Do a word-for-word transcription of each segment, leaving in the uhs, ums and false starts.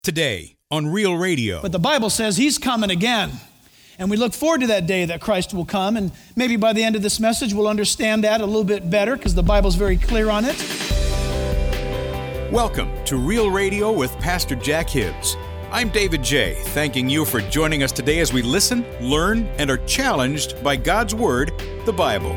Today on Real Radio. But the Bible says he's coming again. And we look forward to that day that Christ will come. And maybe by the end of this message, we'll understand that a little bit better because the Bible's very clear on it. Welcome to Real Radio with Pastor Jack Hibbs. I'm David J., thanking you for joining us today as we listen, learn, and are challenged by God's Word, the Bible.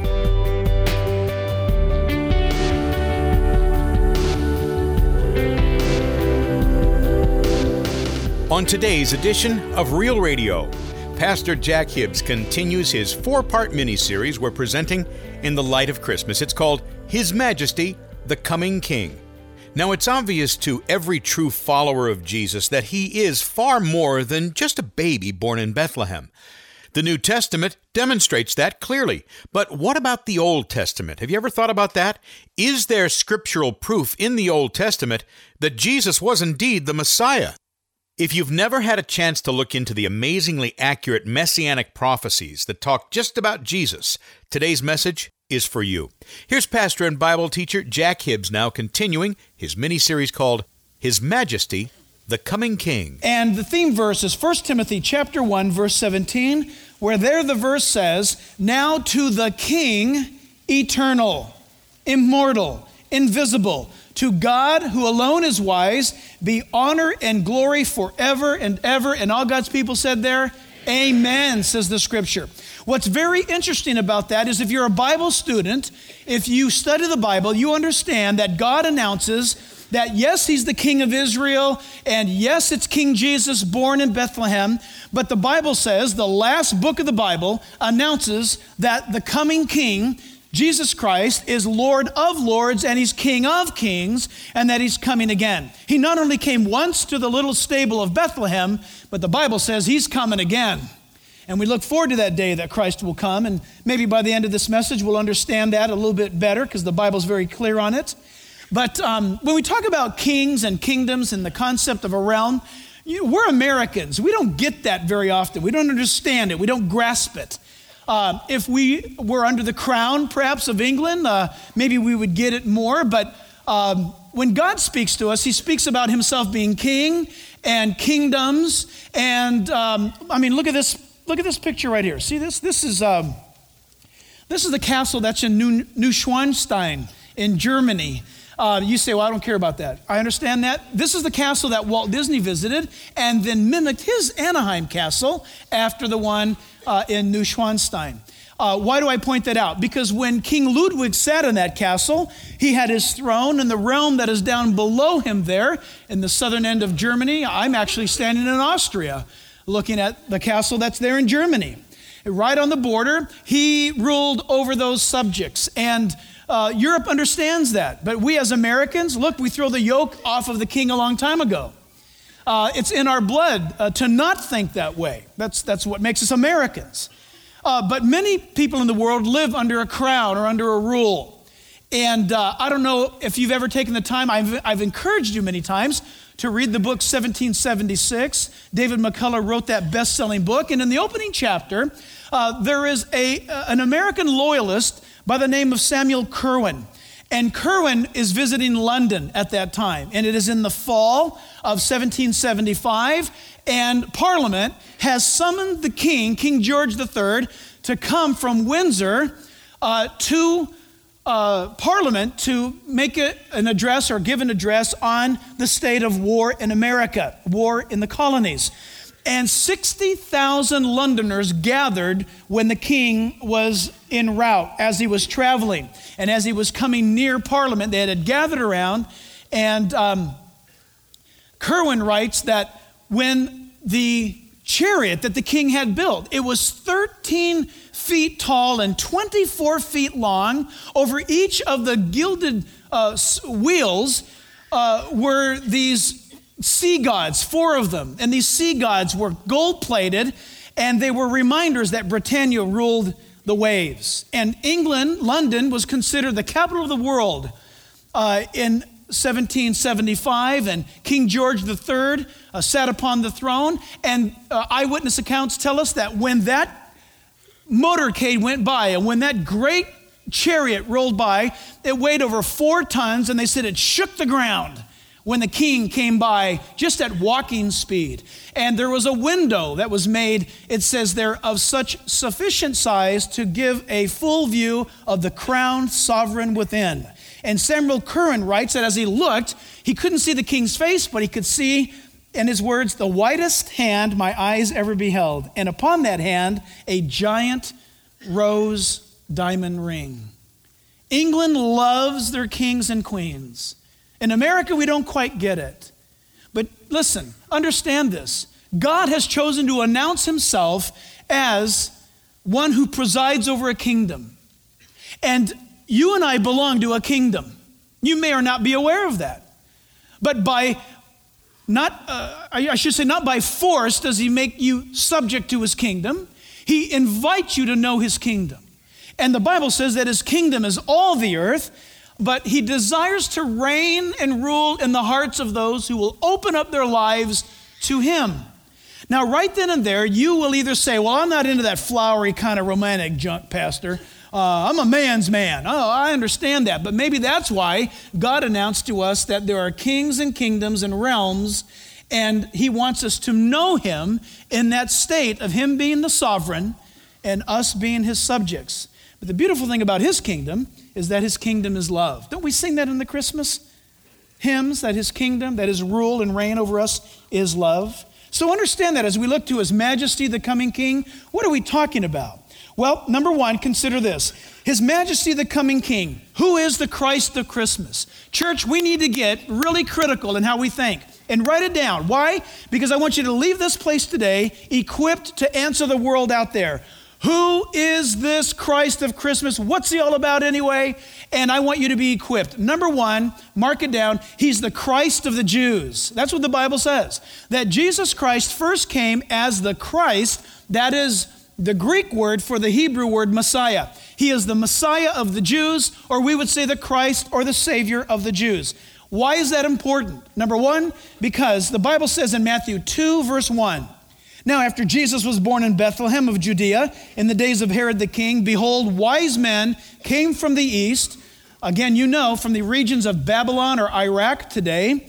On today's edition of Real Radio, Pastor Jack Hibbs continues his four-part mini-series we're presenting in the light of Christmas. It's called His Majesty, the Coming King. Now, it's obvious to every true follower of Jesus that he is far more than just a baby born in Bethlehem. The New Testament demonstrates that clearly. But what about the Old Testament? Have you ever thought about that? Is there scriptural proof in the Old Testament that Jesus was indeed the Messiah? If you've never had a chance to look into the amazingly accurate messianic prophecies that talk just about Jesus, today's message is for you. Here's pastor and Bible teacher Jack Hibbs now continuing his mini-series called His Majesty, the Coming King. And the theme verse is First Timothy chapter one, verse seventeen, where there the verse says, "Now to the King, eternal, immortal, invisible, to God who alone is wise, be honor and glory forever and ever." And all God's people said there, Amen, says the scripture. What's very interesting about that is if you're a Bible student, if you study the Bible, you understand that God announces that yes, he's the King of Israel, and yes, it's King Jesus born in Bethlehem, but the Bible says, the last book of the Bible announces that the coming King, Jesus Christ, is Lord of lords and he's King of kings, and that he's coming again. He not only came once to the little stable of Bethlehem, but the Bible says he's coming again. And we look forward to that day that Christ will come, and maybe by the end of this message we'll understand that a little bit better because the Bible's very clear on it. But um, when we talk about kings and kingdoms and the concept of a realm, you, we're Americans. We don't get that very often. We don't understand it. We don't grasp it. Uh, if we were under the crown, perhaps, of England, uh, maybe we would get it more. But um, when God speaks to us, he speaks about himself being king and kingdoms. And um, I mean, look at this. Look at this picture right here. See this? This is um, this is the castle that's in New- Neuschwanstein in Germany. Uh, you say, well, I don't care about that. I understand that. This is the castle that Walt Disney visited and then mimicked his Anaheim castle after the one uh, in Neuschwanstein. Uh, why do I point that out? Because when King Ludwig sat in that castle, he had his throne in the realm that is down below him there in the southern end of Germany. I'm actually standing in Austria looking at the castle that's there in Germany. Right on the border, he ruled over those subjects. And Uh, Europe understands that, but we as Americans, look, we throw the yoke off of the king a long time ago. Uh, it's in our blood uh, to not think that way. That's that's what makes us Americans. Uh, but many people in the world live under a crown or under a rule. And uh, I don't know if you've ever taken the time, I've, I've encouraged you many times to read the book seventeen seventy-six. David McCullough wrote that best-selling book. And in the opening chapter, uh, there is a uh, an American loyalist by the name of Samuel Curwen. And Curwen is visiting London at that time. And it is in the fall of seventeen seventy-five. And Parliament has summoned the king, King George the Third, to come from Windsor uh, to uh, Parliament to make a, an address or give an address on the state of war in America, war in the colonies. And sixty thousand Londoners gathered when the king was en route, as he was traveling. And as he was coming near Parliament, they had gathered around. And um, Curwen writes that when the chariot that the king had built, it was thirteen feet tall and twenty-four feet long. Over each of the gilded uh, wheels uh, were these sea gods, four of them. And these sea gods were gold-plated, and they were reminders that Britannia ruled the waves. And England, London, was considered the capital of the world uh, in seventeen seventy-five, and King George the Third uh, sat upon the throne. And uh, eyewitness accounts tell us that when that motorcade went by, and when that great chariot rolled by, it weighed over four tons, and they said it shook the ground when the king came by just at walking speed. And there was a window that was made, it says there, of such sufficient size to give a full view of the crowned sovereign within. And Samuel Curran writes that as he looked, he couldn't see the king's face, but he could see, in his words, the whitest hand my eyes ever beheld. And upon that hand, a giant rose diamond ring. England loves their kings and queens. In America, we don't quite get it. But listen, understand this. God has chosen to announce himself as one who presides over a kingdom. And you and I belong to a kingdom. You may or not be aware of that. But by not, uh, I should say, not by force does he make you subject to his kingdom. He invites you to know his kingdom. And the Bible says that his kingdom is all the earth, but he desires to reign and rule in the hearts of those who will open up their lives to him. Now, right then and there, you will either say, well, I'm not into that flowery kind of romantic junk, Pastor. Uh, I'm a man's man. Oh, I understand that. But maybe that's why God announced to us that there are kings and kingdoms and realms, and he wants us to know him in that state of him being the sovereign and us being his subjects. But the beautiful thing about his kingdom is that his kingdom is love. Don't we sing that in the Christmas hymns, that his kingdom, that his rule and reign over us is love? So understand that as we look to his majesty, the coming king, what are we talking about? Well, number one, consider this. His majesty, the coming king. Who is the Christ of Christmas? Church, we need to get really critical in how we think and write it down. Why? Because I want you to leave this place today equipped to answer the world out there. Who is this Christ of Christmas? What's he all about anyway? And I want you to be equipped. Number one, mark it down. He's the Christ of the Jews. That's what the Bible says. That Jesus Christ first came as the Christ. That is the Greek word for the Hebrew word Messiah. He is the Messiah of the Jews, or we would say the Christ or the Savior of the Jews. Why is that important? Number one, because the Bible says in Matthew two, verse one, now, after Jesus was born in Bethlehem of Judea, in the days of Herod the king, behold, wise men came from the east, again, you know, from the regions of Babylon or Iraq today,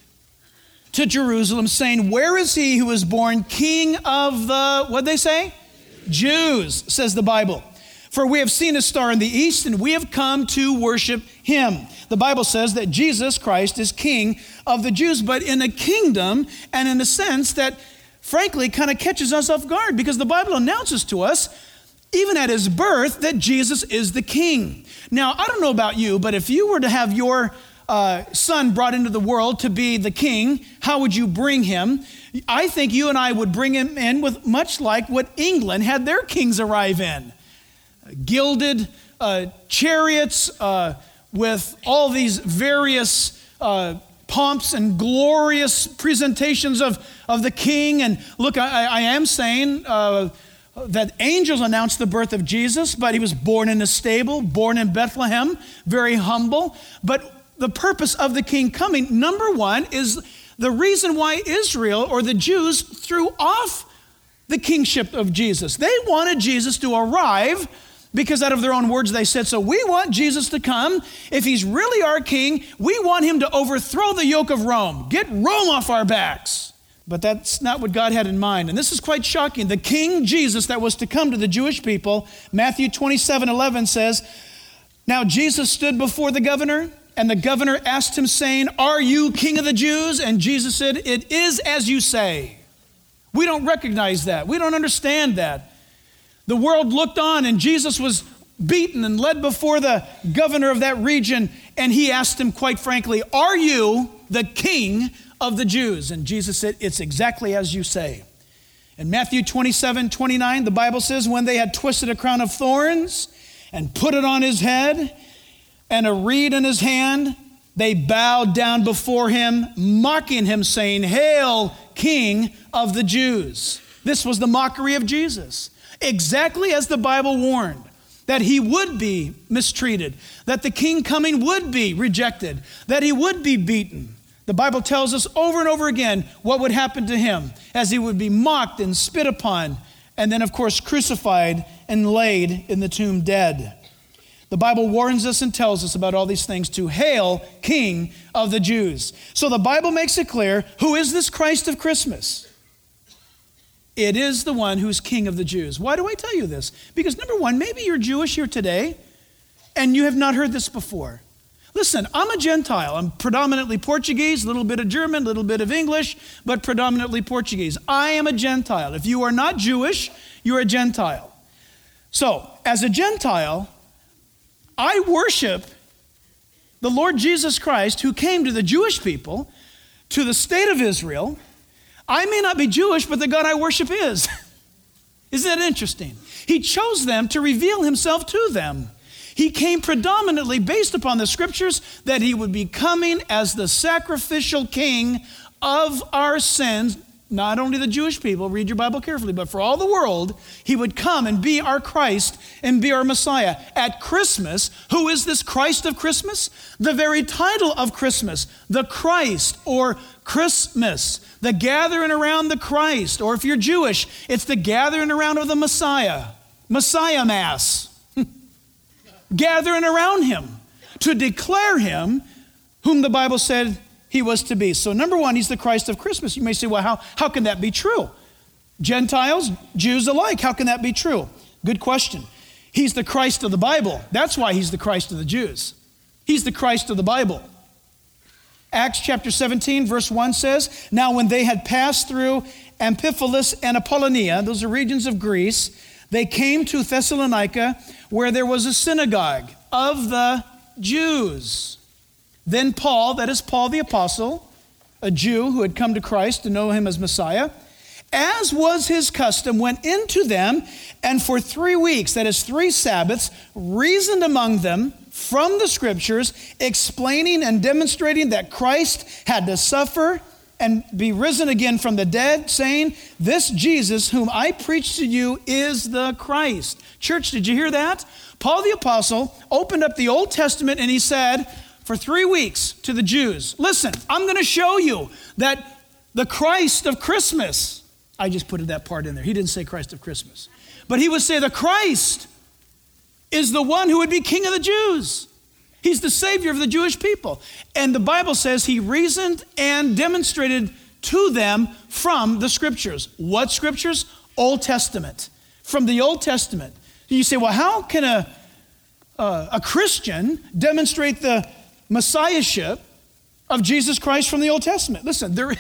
to Jerusalem, saying, where is he who was born king of the, what'd they say? Jews, says the Bible. For we have seen a star in the east, and we have come to worship him. The Bible says that Jesus Christ is king of the Jews, but in a kingdom and in a sense that frankly, kind of catches us off guard because the Bible announces to us, even at his birth, that Jesus is the king. Now, I don't know about you, but if you were to have your uh, son brought into the world to be the king, how would you bring him? I think you and I would bring him in with much like what England had their kings arrive in. Gilded uh, chariots uh, with all these various uh pomps and glorious presentations of, of the king. And look, I, I am saying uh, that angels announced the birth of Jesus, but he was born in a stable, born in Bethlehem, very humble. But the purpose of the king coming, number one, is the reason why Israel or the Jews threw off the kingship of Jesus. They wanted Jesus to arrive because out of their own words, they said, so we want Jesus to come. If he's really our king, we want him to overthrow the yoke of Rome. Get Rome off our backs. But that's not what God had in mind. And this is quite shocking. The King Jesus that was to come to the Jewish people, Matthew twenty-seven eleven says, now Jesus stood before the governor, and the governor asked him, saying, are you king of the Jews? And Jesus said, it is as you say. We don't recognize that. We don't understand that. The world looked on, and Jesus was beaten and led before the governor of that region, and he asked him, quite frankly, are you the king of the Jews? And Jesus said, it's exactly as you say. In Matthew twenty-seven twenty-nine, the Bible says, when they had twisted a crown of thorns and put it on his head and a reed in his hand, they bowed down before him, mocking him, saying, hail, King of the Jews. This was the mockery of Jesus. Exactly as the Bible warned, that he would be mistreated, that the king coming would be rejected, that he would be beaten. The Bible tells us over and over again what would happen to him as he would be mocked and spit upon, and then, of course, crucified and laid in the tomb dead. The Bible warns us and tells us about all these things to hail King of the Jews. So the Bible makes it clear, who is this Christ of Christmas? It is the one who's King of the Jews. Why do I tell you this? Because number one, maybe you're Jewish here today and you have not heard this before. Listen, I'm a Gentile. I'm predominantly Portuguese, a little bit of German, a little bit of English, but predominantly Portuguese. I am a Gentile. If you are not Jewish, you're a Gentile. So, as a Gentile, I worship the Lord Jesus Christ, who came to the Jewish people, to the state of Israel. I may not be Jewish, but the God I worship is. Isn't that interesting? He chose them to reveal himself to them. He came predominantly based upon the scriptures that he would be coming as the sacrificial king of our sins. Not only the Jewish people, read your Bible carefully, but for all the world, he would come and be our Christ and be our Messiah. At Christmas, who is this Christ of Christmas? The very title of Christmas, the Christ or Christmas, the gathering around the Christ. Or if you're Jewish, it's the gathering around of the Messiah, Messiah Mass. Gathering around him to declare him whom the Bible said he was to be. So number one, he's the Christ of Christmas. You may say, well, how, how can that be true? Gentiles, Jews alike, how can that be true? Good question. He's the Christ of the Bible. That's why he's the Christ of the Jews. He's the Christ of the Bible. Acts chapter seventeen, verse one says, now when they had passed through Amphipolis and Apollonia, those are regions of Greece, they came to Thessalonica, where there was a synagogue of the Jews. Then Paul, that is Paul the apostle, a Jew who had come to Christ to know him as Messiah, as was his custom, went into them and for three weeks, that is three Sabbaths, reasoned among them from the scriptures, explaining and demonstrating that Christ had to suffer and be risen again from the dead, saying, this Jesus whom I preach to you is the Christ. Church, did you hear that? Paul the apostle opened up the Old Testament and he said, for three weeks to the Jews, listen, I'm going to show you that the Christ of Christmas, I just put that part in there. He didn't say Christ of Christmas. But he would say the Christ is the one who would be King of the Jews. He's the Savior of the Jewish people. And the Bible says he reasoned and demonstrated to them from the scriptures. What scriptures? Old Testament. From the Old Testament. You say, well, how can a, uh, a Christian demonstrate the Messiahship of Jesus Christ from the Old Testament? Listen, there,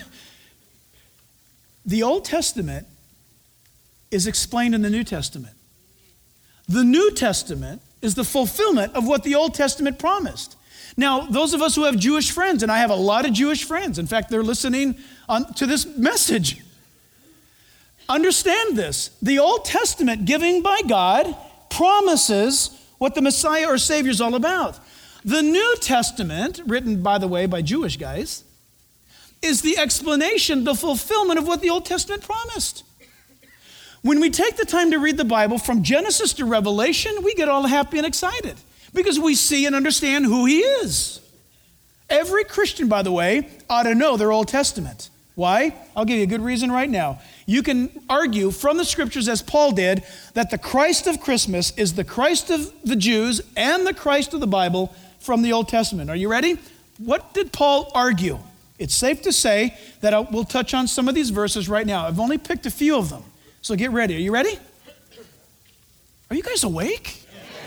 the Old Testament is explained in the New Testament. The New Testament is the fulfillment of what the Old Testament promised. Now, those of us who have Jewish friends, and I have a lot of Jewish friends, in fact, they're listening on, to this message. Understand this. The Old Testament, given by God, promises what the Messiah or Savior is all about. The New Testament, written, by the way, by Jewish guys, is the explanation, the fulfillment of what the Old Testament promised. When we take the time to read the Bible from Genesis to Revelation, we get all happy and excited because we see and understand who he is. Every Christian, by the way, ought to know their Old Testament. Why? I'll give you a good reason right now. You can argue from the scriptures, as Paul did, that the Christ of Christmas is the Christ of the Jews and the Christ of the Bible from the Old Testament. Are you ready? What did Paul argue? It's safe to say that I will touch on some of these verses right now. I've only picked a few of them. So get ready. Are you ready? Are you guys awake?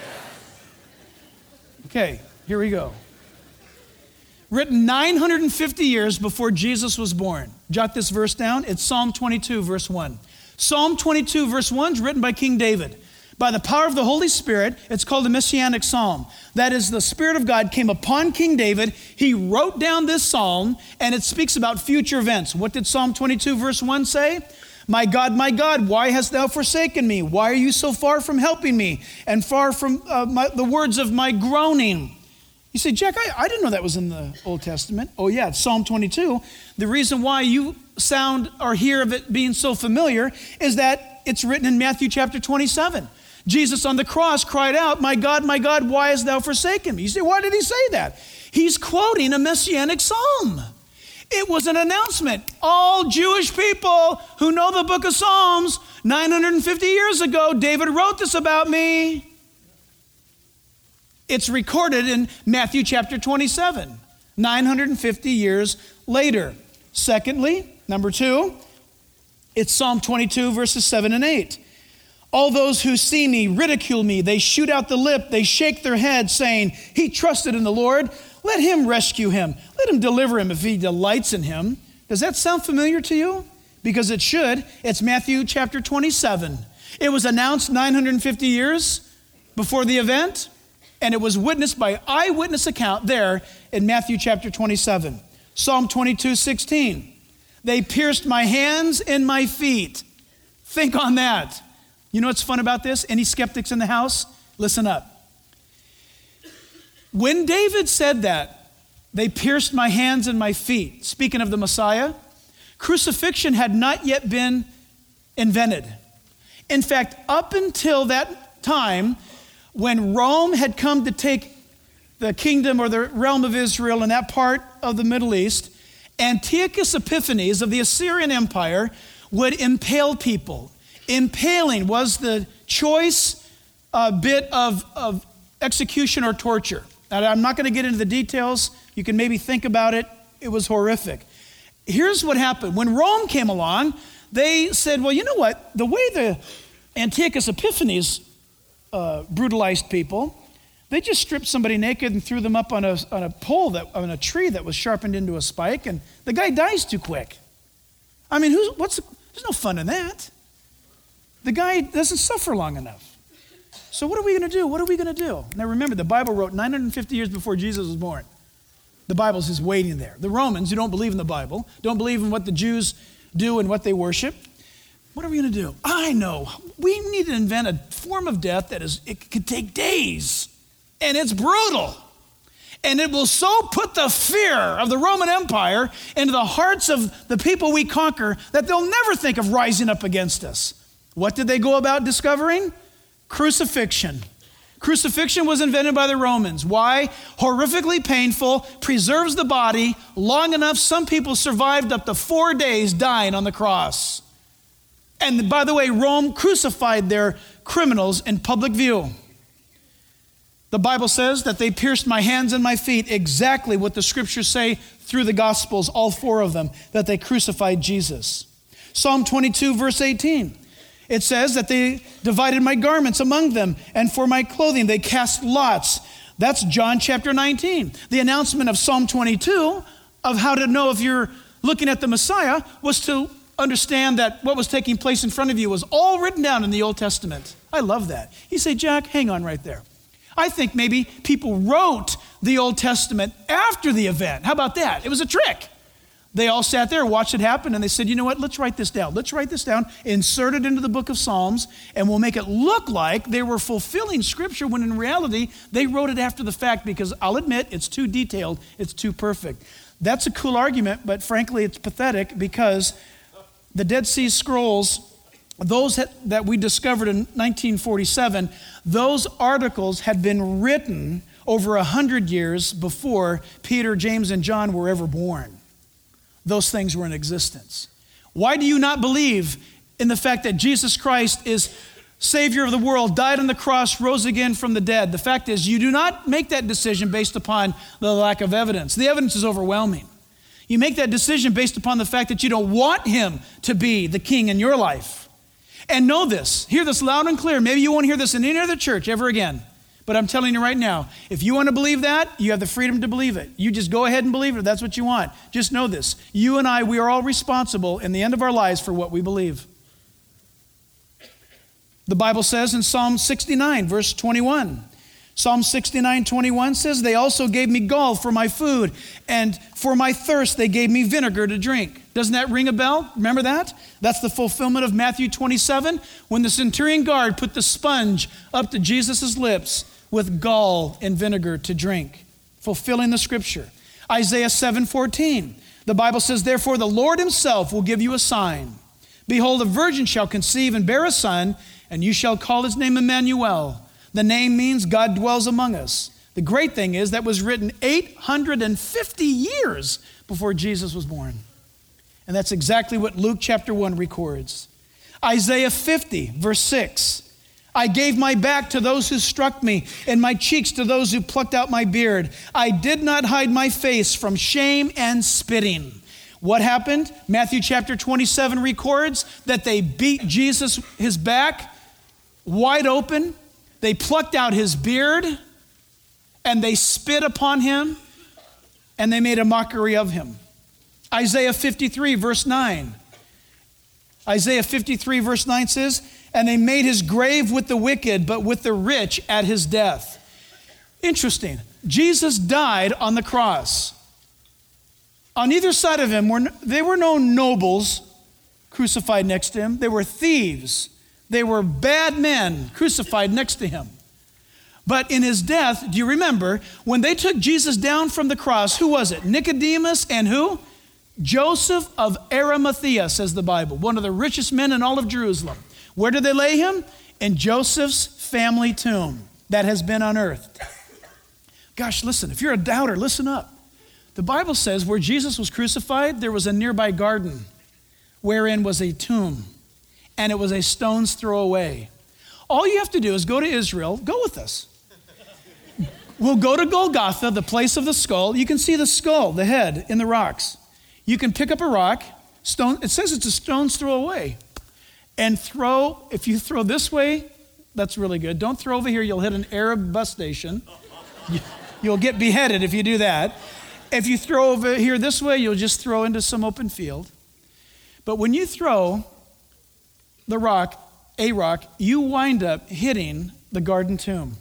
Okay, here we go. Written nine hundred fifty years before Jesus was born. Jot this verse down. It's Psalm twenty-two, verse one. Psalm twenty-two, verse one is written by King David. By the power of the Holy Spirit, it's called a messianic psalm. That is, the Spirit of God came upon King David. He wrote down this psalm, and it speaks about future events. What did Psalm twenty-two, verse one say? My God, my God, why hast thou forsaken me? Why are you so far from helping me and far from uh, my, the words of my groaning? You say, Jack, I, I didn't know that was in the Old Testament. Oh yeah, it's Psalm twenty-two. The reason why you sound or hear of it being so familiar is that it's written in Matthew chapter twenty-seven. Jesus on the cross cried out, my God, my God, why hast thou forsaken me? You say, why did he say that? He's quoting a messianic psalm. It was an announcement. All Jewish people who know the book of Psalms, nine hundred fifty years ago, David wrote this about me. It's recorded in Matthew chapter twenty-seven, nine hundred fifty years later. Secondly, number two, it's Psalm twenty-two, verses seven and eight. All those who see me ridicule me. They shoot out the lip. They shake their head, saying, he trusted in the Lord. Let him rescue him. Let him deliver him if he delights in him. Does that sound familiar to you? Because it should. It's Matthew chapter twenty-seven. It was announced nine hundred fifty years before the event, and it was witnessed by eyewitness account there in Matthew chapter twenty-seven. Psalm twenty-two, sixteen. They pierced my hands and my feet. Think on that. You know what's fun about this? Any skeptics in the house? Listen up. When David said that, they pierced my hands and my feet, speaking of the Messiah, crucifixion had not yet been invented. In fact, up until that time, when Rome had come to take the kingdom or the realm of Israel in that part of the Middle East, Antiochus Epiphanes of the Assyrian Empire would impale people. Impaling was the choice uh, bit of, of execution or torture. Now, I'm not going to get into the details. You can maybe think about it. It was horrific. Here's what happened. When Rome came along, they said, well, you know what? The way the Antiochus Epiphanes uh, brutalized people, they just stripped somebody naked and threw them up on a, on a pole, that, on a tree that was sharpened into a spike, and the guy dies too quick. I mean, who's, what's, there's no fun in that. The guy doesn't suffer long enough. So what are we going to do? What are we going to do? Now remember, the Bible wrote nine hundred fifty years before Jesus was born. The Bible's just waiting there. The Romans, who don't believe in the Bible, don't believe in what the Jews do and what they worship. What are we going to do? I know. We need to invent a form of death that is, it could take days. And it's brutal. And it will so put the fear of the Roman Empire into the hearts of the people we conquer that they'll never think of rising up against us. What did they go about discovering? Crucifixion. Crucifixion was invented by the Romans. Why? Horrifically painful, preserves the body long enough. Some people survived up to four days dying on the cross. And by the way, Rome crucified their criminals in public view. The Bible says that they pierced my hands and my feet, exactly what the scriptures say through the Gospels, all four of them, that they crucified Jesus. Psalm twenty-two, verse eighteen. It says that they divided my garments among them, and for my clothing they cast lots. That's John chapter nineteen. The announcement of Psalm twenty-two of how to know if you're looking at the Messiah was to understand that what was taking place in front of you was all written down in the Old Testament. I love that. You say, Jack, hang on right there. I think maybe people wrote the Old Testament after the event. How about that? It was a trick. They all sat there, watched it happen, and they said, you know what, let's write this down. Let's write this down, insert it into the book of Psalms, and we'll make it look like they were fulfilling Scripture when in reality, they wrote it after the fact because I'll admit it's too detailed, it's too perfect. That's a cool argument, but frankly, it's pathetic because the Dead Sea Scrolls, those that we discovered in nineteen forty-seven, those articles had been written over a hundred years before Peter, James, and John were ever born. Those things were in existence. Why do you not believe in the fact that Jesus Christ is Savior of the world, died on the cross, rose again from the dead? The fact is, you do not make that decision based upon the lack of evidence. The evidence is overwhelming. You make that decision based upon the fact that you don't want him to be the king in your life. And know this, hear this loud and clear. Maybe you won't hear this in any other church ever again. But I'm telling you right now, if you want to believe that, you have the freedom to believe it. You just go ahead and believe it if that's what you want. Just know this. You and I, we are all responsible in the end of our lives for what we believe. The Bible says in Psalm sixty-nine, verse twenty-one. Psalm sixty-nine, twenty-one says, they also gave me gall for my food, and for my thirst they gave me vinegar to drink. Doesn't that ring a bell? Remember that? That's the fulfillment of Matthew twenty-seven, when the centurion guard put the sponge up to Jesus' lips with gall and vinegar to drink, fulfilling the scripture. Isaiah seven fourteen, the Bible says, therefore the Lord himself will give you a sign. Behold, a virgin shall conceive and bear a son, and you shall call his name Emmanuel. The name means God dwells among us. The great thing is that was written eight hundred fifty years before Jesus was born. And that's exactly what Luke chapter one records. Isaiah fifty, verse six. I gave my back to those who struck me, and my cheeks to those who plucked out my beard. I did not hide my face from shame and spitting. What happened? Matthew chapter twenty-seven records that they beat Jesus, his back, wide open. They plucked out his beard, and they spit upon him, and they made a mockery of him. Isaiah fifty-three, verse nine. Isaiah fifty-three, verse nine says, and they made his grave with the wicked, but with the rich at his death. Interesting. Jesus died on the cross. On either side of him, were, they were no nobles crucified next to him. They were thieves. They were bad men crucified next to him. But in his death, do you remember, when they took Jesus down from the cross, who was it? Nicodemus and who? Joseph of Arimathea, says the Bible, one of the richest men in all of Jerusalem. Where did they lay him? In Joseph's family tomb that has been unearthed. Gosh, listen, if you're a doubter, listen up. The Bible says where Jesus was crucified, there was a nearby garden wherein was a tomb, and it was a stone's throw away. All you have to do is go to Israel. Go with us. We'll go to Golgotha, the place of the skull. You can see the skull, the head, in the rocks. You can pick up a rock, stone. It says it's a stone's throw away. And throw, if you throw this way, that's really good. Don't throw over here, you'll hit an Arab bus station. You'll get beheaded if you do that. If you throw over here this way, you'll just throw into some open field. But when you throw the rock, a rock, you wind up hitting the garden tomb.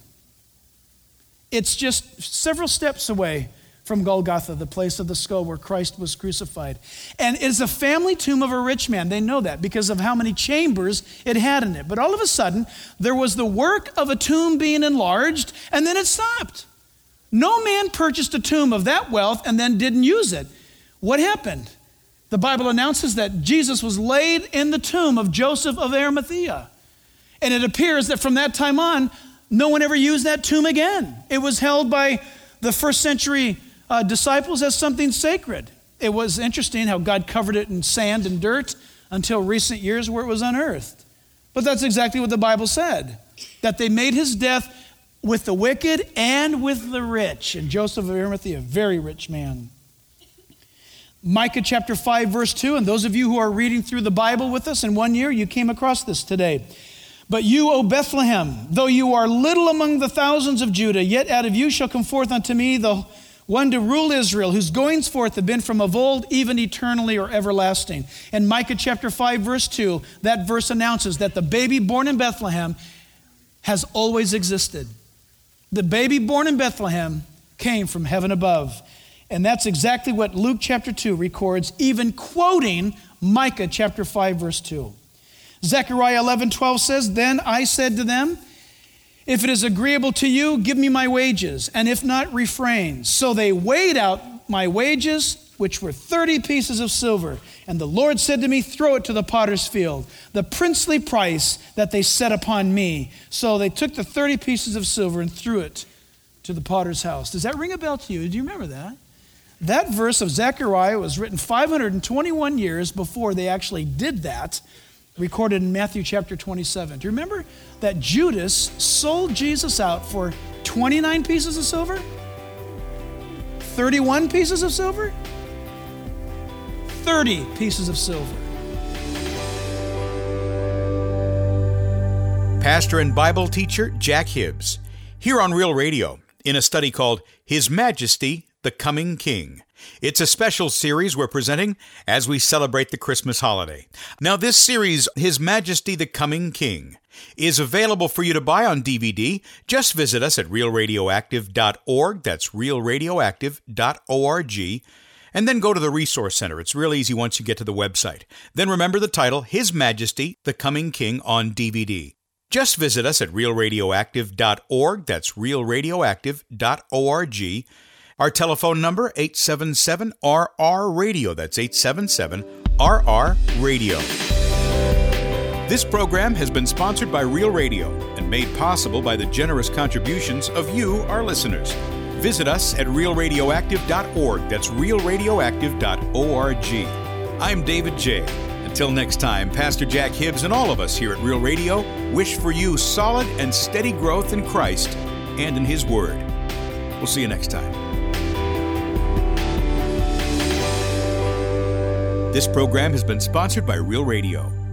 It's just several steps away from Golgotha, the place of the skull where Christ was crucified. And it is a family tomb of a rich man. They know that because of how many chambers it had in it. But all of a sudden, there was the work of a tomb being enlarged, and then it stopped. No man purchased a tomb of that wealth and then didn't use it. What happened? The Bible announces that Jesus was laid in the tomb of Joseph of Arimathea. And it appears that from that time on, no one ever used that tomb again. It was held by the first century uh, disciples as something sacred. It was interesting how God covered it in sand and dirt until recent years where it was unearthed. But that's exactly what the Bible said, that they made his death with the wicked and with the rich. And Joseph of Arimathea, a very rich man. Micah chapter five, verse two, and those of you who are reading through the Bible with us in one year, you came across this today. But you, O Bethlehem, though you are little among the thousands of Judah, yet out of you shall come forth unto me the one to rule Israel, whose goings forth have been from of old, even eternally or everlasting. And Micah chapter five, verse two, that verse announces that the baby born in Bethlehem has always existed. The baby born in Bethlehem came from heaven above. And that's exactly what Luke chapter two records, even quoting Micah chapter five, verse two. Zechariah eleven twelve says, then I said to them, if it is agreeable to you, give me my wages, and if not, refrain. So they weighed out my wages, which were thirty pieces of silver. And the Lord said to me, throw it to the potter's field, the princely price that they set upon me. So they took the thirty pieces of silver and threw it to the potter's house. Does that ring a bell to you? Do you remember that? That verse of Zechariah was written five hundred twenty-one years before they actually did that, recorded in Matthew chapter twenty-seven. Do you remember that Judas sold Jesus out for twenty-nine pieces of silver? thirty-one pieces of silver? thirty pieces of silver. Pastor and Bible teacher Jack Hibbs, here on Real Radio, in a study called His Majesty, the Coming King. It's a special series we're presenting as we celebrate the Christmas holiday. Now, this series, His Majesty the Coming King, is available for you to buy on D V D. Just visit us at real radioactive dot org. That's real radioactive dot org. And then go to the Resource Center. It's real easy once you get to the website. Then remember the title, His Majesty the Coming King on D V D. Just visit us at real radioactive dot org. That's real radioactive dot org. Our telephone number, eight seven seven R R radio. That's eight seven seven R R radio. This program has been sponsored by Real Radio and made possible by the generous contributions of you, our listeners. Visit us at real radioactive dot org. That's real radioactive dot org. I'm David J., and Till next time, Pastor Jack Hibbs and all of us here at Real Radio wish for you solid and steady growth in Christ and in His Word. We'll see you next time. This program has been sponsored by Real Radio.